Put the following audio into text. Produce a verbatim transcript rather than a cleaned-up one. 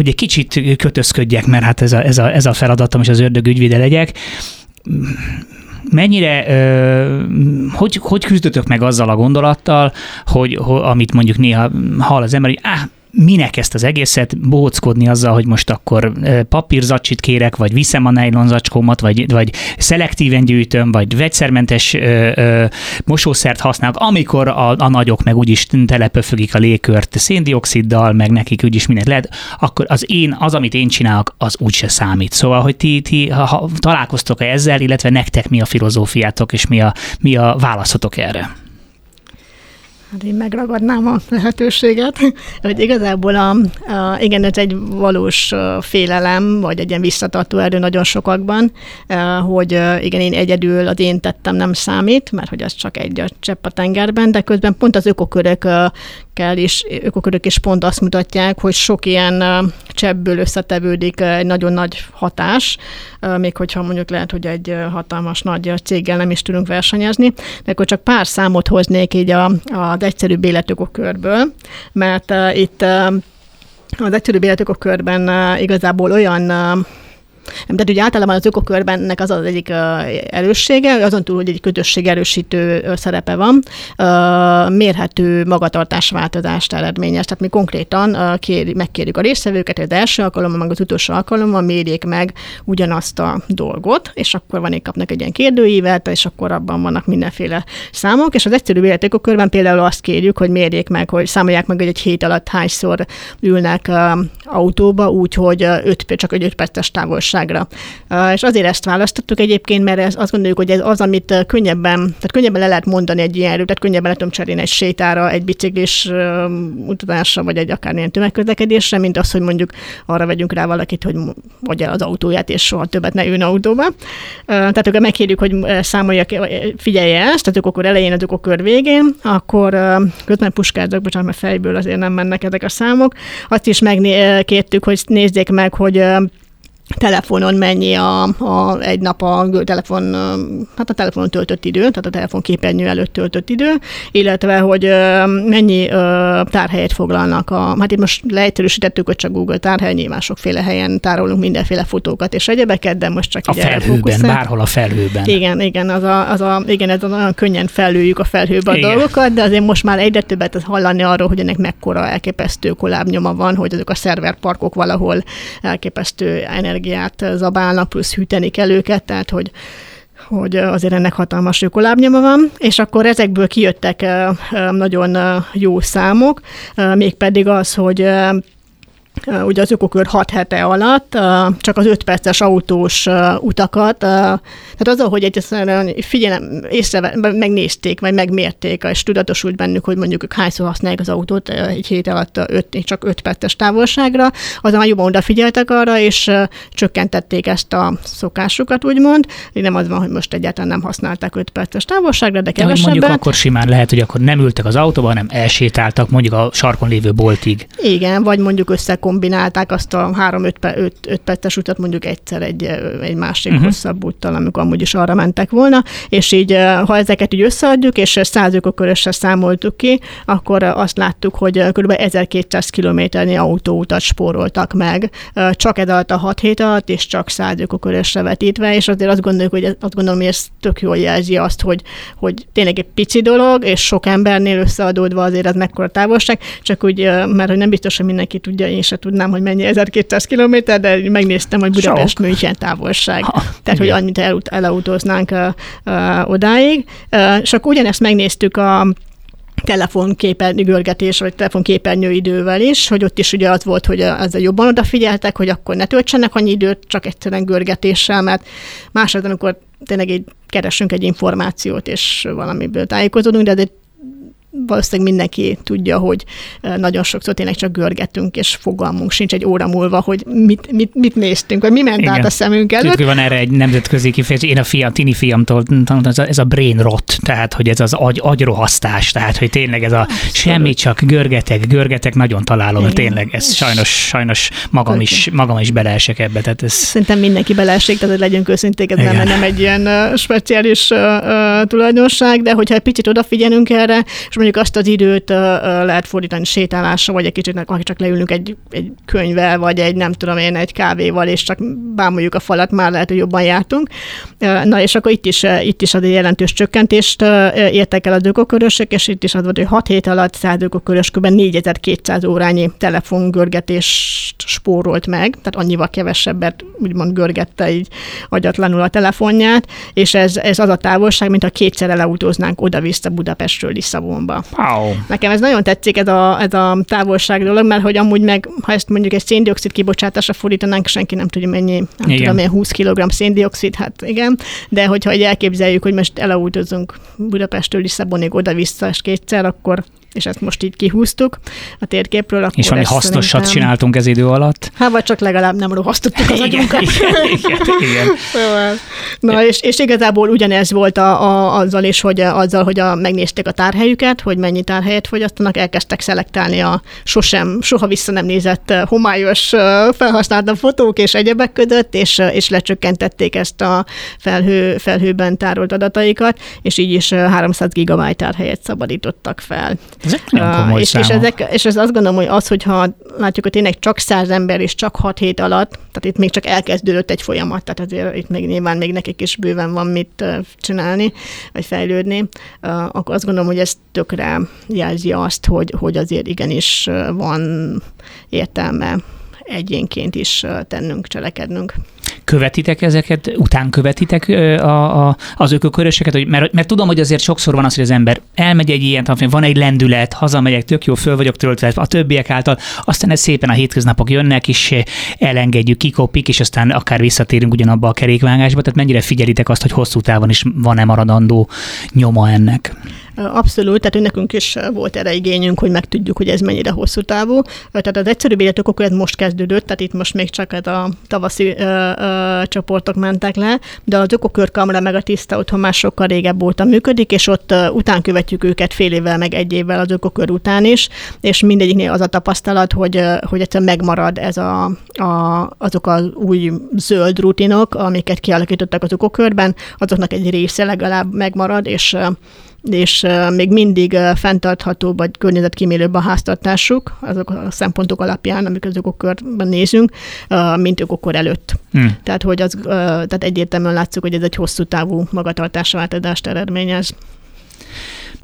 hogy egy kicsit kötözködjek, mert hát ez a, ez a, ez a feladatom, és az ördög ügyvéde legyek. Mennyire, ö, hogy, hogy küzdötök meg azzal a gondolattal, hogy, hogy amit mondjuk néha hall az ember, hogy áh, minek ezt az egészet, bóckodni azzal, hogy most akkor papírzacsit kérek, vagy viszem a nejlonzacskómat, vagy, vagy szelektíven gyűjtöm, vagy vegyszermentes ö, ö, mosószert használok, amikor a, a nagyok meg úgyis telepöfögik a légkört széndioxiddal, meg nekik úgyis mindent lehet, akkor az én, az, amit én csinálok, az úgyse számít. Szóval, hogy ti, ti ha, ha találkoztok-e ezzel, illetve nektek mi a filozófiátok, és mi a, mi a válaszotok erre? Hát én megragadnám a lehetőséget, hogy igazából a, a, igen, ez egy valós félelem, vagy egy ilyen visszatartó erő nagyon sokakban, hogy igen, én egyedül, az én tettem nem számít, mert hogy az csak egy a csepp a tengerben, de közben pont az ökokörökkel is, ökokörök is pont azt mutatják, hogy sok ilyen cseppből összetevődik egy nagyon nagy hatás, még hogyha mondjuk lehet, hogy egy hatalmas nagy céggel nem is tudunk versenyezni, de akkor csak pár számot hoznék így a, a egyszerűbb életökokörből, mert uh, itt uh, az egyszerűbb életökokörben uh, igazából olyan uh, Nem, tehát ugye általában az ökokörben ennek az az egyik erőssége, azon túl, hogy egy közösség erősítő szerepe van, mérhető magatartásváltozást eredményez. Tehát mi konkrétan kéri, megkérjük a résztvevőket, hogy az első alkalommal, meg az utolsó alkalommal mérjék meg ugyanazt a dolgot, és akkor van, hogy kapnak egy ilyen kérdőívet, és akkor abban vannak mindenféle számok, és az egyszerű életökokörben például azt kérjük, hogy mérjék meg, hogy számolják meg, hogy egy hét alatt hányszor ülnek autóba, úgyhogy öt, csak egy öt perces távolságra. És azért ezt választottuk egyébként, mert ez, azt gondoljuk, hogy ez az, amit könnyebben, tehát könnyebben le lehet mondani egy ilyenről, tehát könnyebben le tudom cserélni egy sétára, egy biciklis utazásra, vagy egy akármilyen tömegközlekedésre, mint az, hogy mondjuk arra vegyünk rá valakit, hogy adja az autóját, és soha többet ne ülne autóba. Tehát akkor megkérjük, hogy számolja, figyelje ezt, tehát akkor elején, az ökokör végén, akkor közben puskázzak, bocsánat, mert fejből azért nem mennek ezek a számok. Azt is megkértük, hogy nézzék meg, hogy telefonon mennyi a, a, egy nap a telefon, hát a telefonon töltött idő, tehát a telefonképernyő előtt töltött idő, illetve, hogy mennyi tárhelyet foglalnak. A, hát itt most leegyszerűsítettük, hogy csak Google tárhely, nyilván sokféle helyen tárolunk mindenféle fotókat és egyebeket, de most csak a felhőben, bárhol a felhőben. Igen, igen, az a, az a, igen, ez nagyon könnyen fellőjük a felhőben a igen. dolgokat, de azért most már egyre többet hallani arról, hogy ennek mekkora elképesztő kolábnyoma van, hogy azok a szerverparkok valahol elképesztő energiát zabálnak, plusz hűteni kell őket, tehát hogy, hogy azért ennek hatalmas ökolábnyoma van, és akkor ezekből kijöttek nagyon jó számok, mégpedig az, hogy ugye az ökokör hat hete alatt csak az öt perces autós utakat, tehát az, hogy egyszerűen figyelem, észre, megnézték, vagy megmérték, és tudatosult bennük, hogy mondjuk ők hányszor használják az autót egy hét alatt öt, csak öt perces távolságra, azon már jobban odafigyeltek arra, és csökkentették ezt a szokásukat, úgymond. Nem az van, hogy most egyáltalán nem használták öt perces távolságra, de kevesebbet. Mondjuk akkor simán lehet, hogy akkor nem ültek az autóba, hanem elsétáltak mondjuk a sarkon lévő boltig. Igen, vagy mondjuk össze kombinálták azt a három-öt perces utat mondjuk egyszer egy, egy másik uh-huh. hosszabb úttal, amikor amúgy is arra mentek volna, és így, ha ezeket így összeadjuk, és száz ökokörösre számoltuk ki, akkor azt láttuk, hogy kb. ezerkétszáz kilométernyi autóutat spóroltak meg, csak ez alatt a hat hét alatt, és csak száz ökokörösre vetítve, és azért azt gondoljuk, hogy azt gondolom, hogy ez tök jól jelzi azt, hogy, hogy tényleg egy pici dolog, és sok embernél összeadódva azért ez mekkora távolság, csak úgy, mert hogy nem biztos, hogy mindenki tudja, én se tudnám, hogy mennyi ezerkétszáz kilométer, de megnéztem, hogy Budapest-München távolság. Ha, tehát, igen. hogy annyit el, elautóznánk uh, uh, odáig. Uh, és akkor ugyanezt megnéztük a telefonképernyő görgetés, vagy telefonképernyő idővel is, hogy ott is ugye az volt, hogy ezzel jobban odafigyeltek, hogy akkor ne töltsenek annyi időt, csak egyszerűen görgetéssel, mert másodban, amikor tényleg így keresünk egy információt, és valamiből tájékozódunk, de azért valószínűleg mindenki tudja, hogy nagyon sokszor tényleg csak görgetünk, és fogalmunk sincs egy óra múlva, hogy mit, mit, mit néztünk, vagy mi ment igen. át a szemünk előtt. Tudjuk, van erre egy nemzetközi kifejezés. Én a fiam, tini fiamtól tanultam, ez a brain rot, tehát, hogy ez az agy, agyrohasztás, tehát, hogy tényleg ez a semmi, csak görgetek, görgetek, nagyon találom, igen. tényleg ez sajnos, sajnos magam is, magam is beleesek ebbe. Tehát ez... Szerintem mindenki beleesik, tehát hogy legyünk őszinték, ez nem, nem egy ilyen uh, speciális uh, uh, tulajdonság, de hogyha egy picit odafigyelünk erre, és mondjuk azt az időt uh, lehet fordítani sétálásra, vagy egy kicsit, akik csak leülünk egy, egy könyvvel, vagy egy nem tudom én, egy kávéval, és csak bámuljuk a falat, már lehet, hogy jobban jártunk. Uh, na és akkor itt is, uh, itt is ad egy jelentős csökkentést uh, értek el az ökokörösök, és itt is az volt, hogy hat hét alatt száz ökokörös kb. négyezer-kétszáz órányi telefongörgetést spórolt meg, tehát annyival kevesebbet úgymond görgette így agyatlanul a telefonját, és ez, ez az a távolság, mint ha kétszer elautóznánk oda-vissza Budapestről Lisszabonba. Wow. Nekem ez nagyon tetszik, ez a, ez a távolság dolog, mert hogy amúgy meg, ha ezt mondjuk egy széndioxid kibocsátásra fordítanánk, senki nem tudja mennyi, nem igen. tudom, ilyen húsz kilogramm széndioxid, hát igen, de hogyha egy elképzeljük, hogy most elautózunk Budapestről Lisszabonig oda-vissza és kétszer, akkor és ezt most így kihúztuk a térképről. Akkor és valami hasznosat szerintem... csináltunk ez idő alatt. Hát vagy csak legalább nem rohasztottuk az agyunkat. Igen, igen, igen. Szóval. Na és, és igazából ugyanez volt a, a, azzal is, hogy azzal, hogy a, megnézték a tárhelyüket, hogy mennyi tárhelyet fogyasztanak, elkezdtek szelektálni a sosem, soha vissza nem nézett homályos felhasznált fotók és egyebek között, és, és lecsökkentették ezt a felhő, felhőben tárolt adataikat, és így is háromszáz gigabyte tárhelyet szabadítottak fel. Ezek nagyon komoly és, és, ezek, és ez azt gondolom, hogy az, hogyha látjuk, hogy tényleg csak száz ember és csak hat hét alatt, tehát itt még csak elkezdődött egy folyamat, tehát azért itt még nyilván még nekik is bőven van mit csinálni, vagy fejlődni, akkor azt gondolom, hogy ez tökre jelzi azt, hogy, hogy azért igenis van értelme egyénként is tennünk, cselekednünk. Követitek ezeket, után követitek a, a, az ökoköröseket? Hogy, mert, mert tudom, hogy azért sokszor van az, hogy az ember elmegy egy ilyen, van egy lendület, hazamegyek, tök jó, föl vagyok töltve a többiek által, aztán ez szépen a hétköznapok jönnek, és elengedjük, kikopik, és aztán akár visszatérünk ugyanabba a kerékvágásba. Tehát mennyire figyelitek azt, hogy hosszú távon is van-e maradandó nyoma ennek? Abszolút, tehát nekünk is volt erre igényünk, hogy megtudjuk, hogy ez mennyire hosszú távú. Tehát az egyszerűbb életökokör most kezdődött, tehát itt most még csak ez a tavaszi ö, ö, csoportok mentek le, de az ökokörkamra meg a tiszta otthon már sokkal régebb óta működik, és ott ö, után követjük őket fél évvel, meg egy évvel az ökokör után is, és mindegyiknél az a tapasztalat, hogy, ö, hogy egyszerűen megmarad ez a, a, azok az új zöld rutinok, amiket kialakítottak az ökokörben, azoknak egy része legalább megmarad, és és még mindig fenntartható vagy környezetkímélőbb a háztartásuk, azok a szempontok alapján, amik az ökokörben nézünk, mint ökokor előtt. Hmm. Tehát, hogy az, tehát egyértelműen látszik, hogy ez egy hosszú távú magatartásváltozást eredményez.